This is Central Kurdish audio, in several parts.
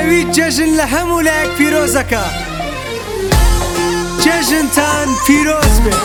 ئەوی جەژن لە هەموو لایەک پیرۆزەکە جەژنتان پیرۆز بێ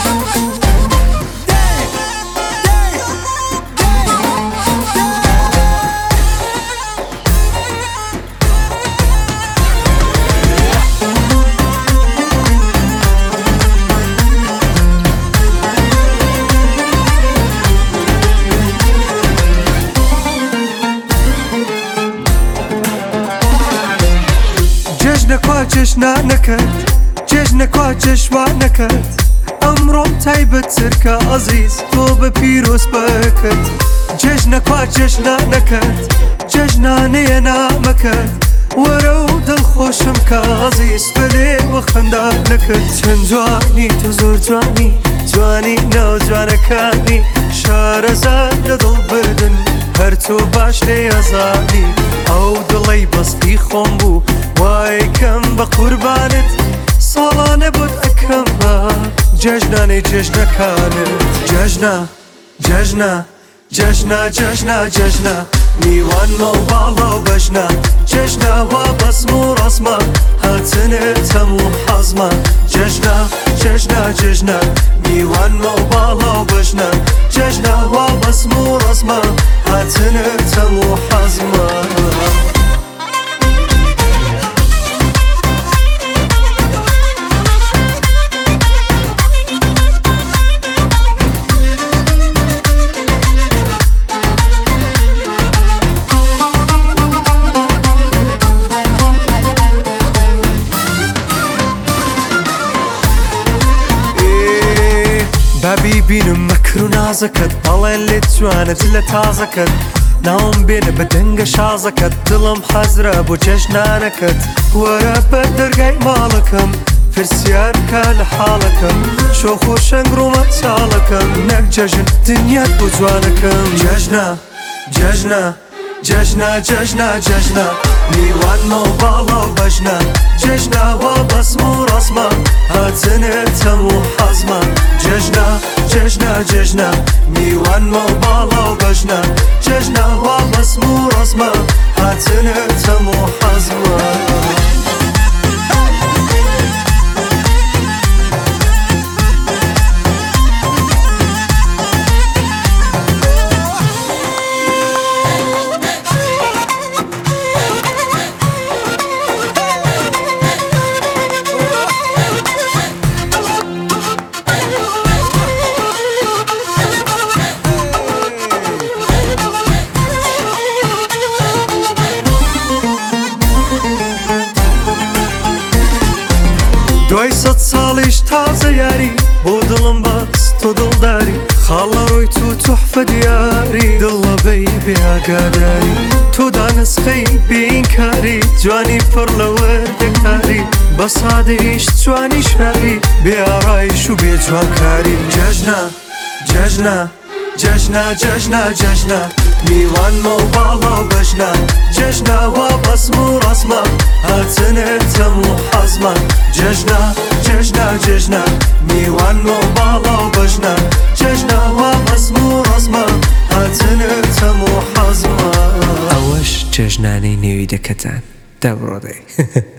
جەژنەکوا جەژنانەکەت جەژنەکوا جەژوانەکەت ئەمڕۆم تایبەتترکە ئەزیز تۆ بە پیرۆز بەکەت جەژنەکوا جەژنانەکەت جەژنانەیە نامەکەت وەرە و دڵخۆشم کە ئەزیز بەلێوە خەندانەکەت چەند جوانی تۆ زۆر جوانی جوانی ناو جوانەکانی شارەزاد لە دڵ بردن هەر تۆ باش لێ ئەزانی ئەو دڵەی بەستی خۆم بوو وای کەم بە قوربانت ساڵانە بۆت ئەکەم بە جەژنانەی جەژنەکانت جەژنە جەژنە جەژنە جەژنە جەژنە میوانمە و باڵە و بەژنە جەژنە وا بەسم و ڕەسمە هاتنت هەموو حەزمە جەژنە جەژنە جەژنە میوانمە و باڵە و بەژنە جەژنە وا بەسم و ڕەسمە هاتنت هەموو حەزمە بابی بینم مەکر و نازەکەت بەڵێن لێت جوانت لە تازەکەت ناوم بێنە بە دەنگە شازەکەت دڵم حەزرە بۆ جەژنانەکەت وەرە بە دەرگای ماڵەکەم پرسیار بکە لە حاڵەکەم شۆخ و شەنگ ڕوومە چاڵەکەم نەک جەژن دنیات بۆ جوانەکەم جەژنە جەژنە جەژنە جەژنە جەژنە میوانمە و باڵە و بەژنە جەژنە وا بەسم و ڕەسمە هاتنت هەموو حەزمە جەژنە جەژنە جەژنە میوانمە و باڵە و بەژنە جەژنە وا بەسم و ڕەسمە هاتنت هەموو حەزمە دوای سەد ساڵیش تازە یاری بۆ دڵم باس تۆ دڵداری خاڵە ڕۆی تو توحفە دیاری دڵە بەی بێئاگاداری تۆ دانسخەی بێئینکاری جوانی پڕ لە وەردەکاری بە سادەیش جوانی شاری بێئاڕایش و بێجوانکاری جەژنە جەژنە جەژنە جەژنە جەژنە میوانمە و باڵە و بەژنە جەژنە وا بەسم و ڕەسمە هاتنت هەموو حەزمە جەژنە جەژنە جەژنە میوانمە و باڵە و بەژنە جەژنە وا بەسم و ڕەسمە هاتنت هەموو حەزمە ئەوەش جەژنانەی نێویدەکەتان دەبڕۆدەی